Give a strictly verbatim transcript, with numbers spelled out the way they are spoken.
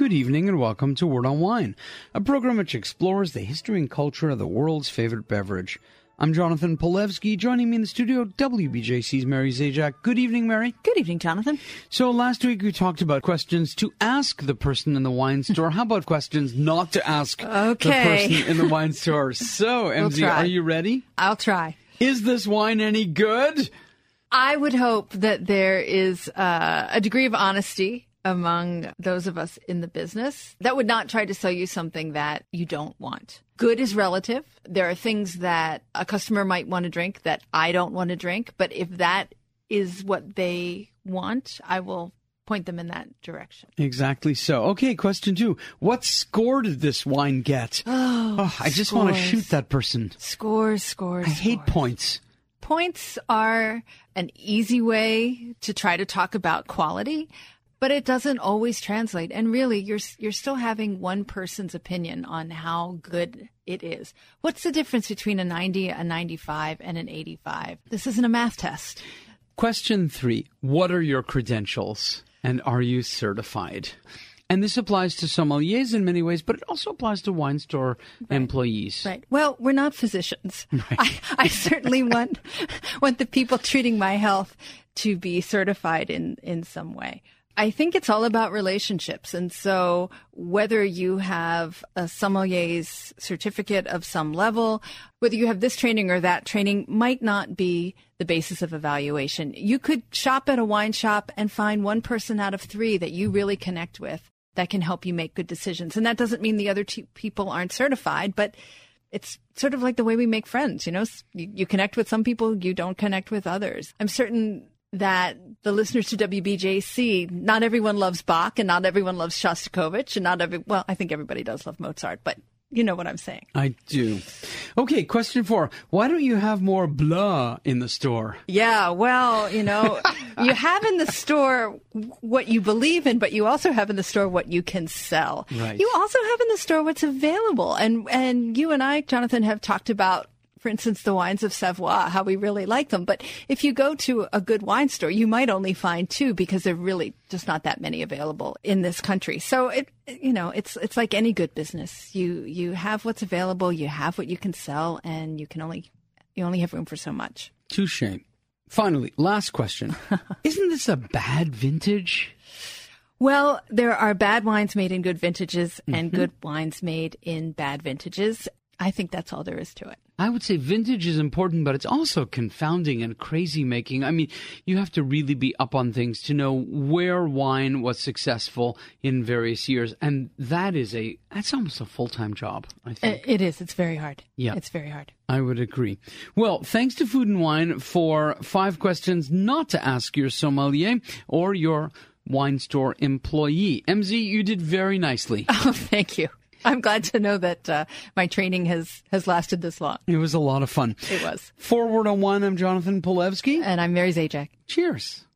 Good evening and welcome to Word on Wine, a program which explores the history and culture of the world's favorite beverage. I'm Jonathan Polevsky. Joining me in the studio, W B J C's Mary Zajac. Good evening, Mary. Good evening, Jonathan. So last week we talked about questions to ask the person in the wine store. How about questions not to ask okay. the person in the wine store? So, M Z, we'll are you ready? I'll try. Is this wine any good? I would hope that there is uh, a degree of honesty among those of us in the business that would not try to sell you something that you don't want. Good is relative. There are things that a customer might want to drink that I don't want to drink, but if that is what they want, I will point them in that direction. Exactly so. Okay, question two. What score did this wine get? Oh, oh I just scores. want to shoot that person. Scores, scores, I hate scores. points. Points are an easy way to try to talk about quality, but it doesn't always translate. And really, you're you're still having one person's opinion on how good it is. What's the difference between a ninety, a ninety-five, and an eighty-five? This isn't a math test. Question three. What are your credentials? And are you certified? And this applies to sommeliers in many ways, but it also applies to wine store right. employees. Right. Well, we're not physicians. Right. I, I certainly want want the people treating my health to be certified in, in some way. I think it's all about relationships. And so whether you have a sommelier's certificate of some level, whether you have this training or that training might not be the basis of evaluation. You could shop at a wine shop and find one person out of three that you really connect with that can help you make good decisions. And that doesn't mean the other two people aren't certified, but it's sort of like the way we make friends. You know, you, you connect with some people, you don't connect with others. I'm certain that the listeners to W B J C, not everyone loves Bach and not everyone loves Shostakovich and not every, well, I think everybody does love Mozart, but you know what I'm saying. I do. Okay, question four. Why don't you have more blah in the store? Yeah, well, you know, you have in the store what you believe in, but you also have in the store what you can sell. Right. You also have in the store what's available. And, and you and I, Jonathan, have talked about, for instance, the wines of Savoie, how we really like them. But if you go to a good wine store, you might only find two because there are really just not that many available in this country. So, it, you know, it's it's like any good business. You you have what's available, you have what you can sell, and you can only you only have room for so much. Touche. Finally, last question. Isn't this a bad vintage? Well, there are bad wines made in good vintages and Mm-hmm. good wines made in bad vintages. I think that's all there is to it. I would say vintage is important, but it's also confounding and crazy making. I mean, you have to really be up on things to know where wine was successful in various years. And that is a, that's almost a full-time job, I think. It is. It's very hard. Yeah. It's very hard. I would agree. Well, thanks to Food and Wine for five questions not to ask your sommelier or your wine store employee. M Z, you did very nicely. Oh, thank you. I'm glad to know that uh, my training has, has lasted this long. It was a lot of fun. It was. For Word on Wine, I'm Jonathan Polevsky. And I'm Mary Zajac. Cheers.